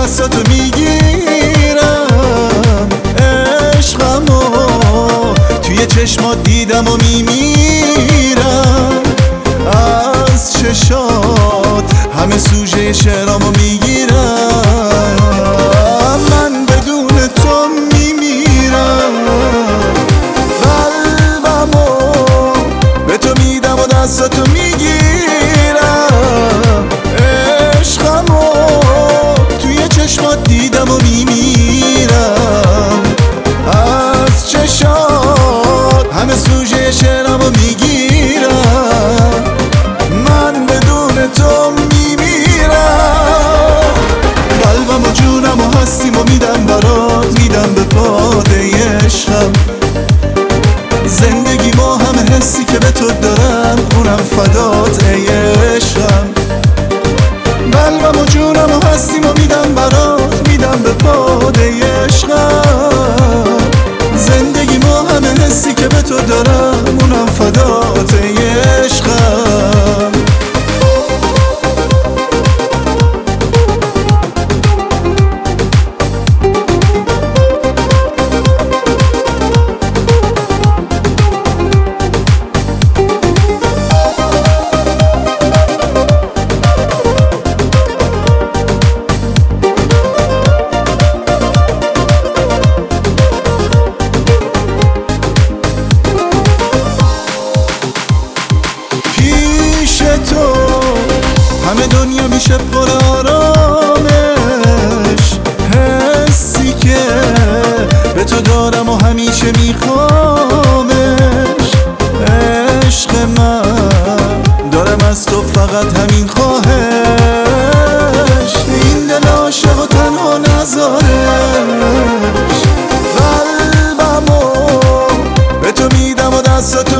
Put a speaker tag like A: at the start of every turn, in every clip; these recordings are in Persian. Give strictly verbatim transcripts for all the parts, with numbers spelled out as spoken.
A: دستاتو میگیرم، عشقمو توی چشمات دیدم و میمیرم. از چشات همه سوژه شعرامو میگیرم، من بدون تو میمیرم. قلبمو به تو میدم و دستاتو میگیرم، عشقمو توی چشمات دیدم و میمیرم. از چشات همه سوژه شعرامو میگیرم، من بدون تو میمیرم. قلبم و جونم و هستیم و میدم برات، میدم به باده عشقم. زندگی ما همه حسی که به تو دارم، اونم فدات ای عشقم. قلبم و جونم و هستیم و میدم برات، میدم به باده عشقم. زندگی ما همه حسی که به تو دارم، اونم فدات ای عشقم. تو همه دنیا میشه پر آرامش، حسی که به تو دارم و همیشه میخوامش. عشق من دارم از تو فقط همین خواهش، این دل عاشق و تنها نذارش. قلبمو به تو میدم و دستاتو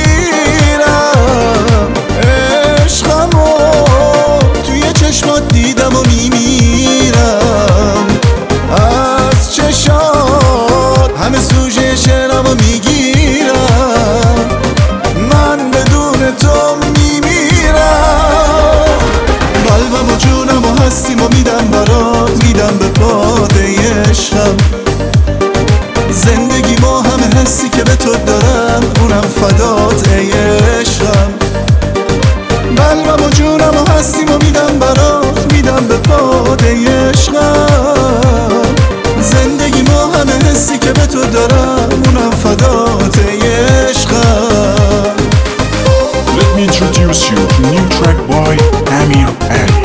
A: میگیرم، عشقمو توی چشمات دیدم و میمیرم. از چشات همه سوژه شعرامو میگیرم، من بدون تو میمیرم. قلبم و جونم و هستیم و میدم برات، میدم به باده عشقم. زندگی ما همه حسی که به تو دارم، اونم فدات ای عشقم. قلبم و جونم و هستیم و میدم برات، میدم به باده عشقم. زندگی ما همه حسی که به تو دارم، اونم فدات ای عشقم.
B: Let me introduce you to new track by Amir L.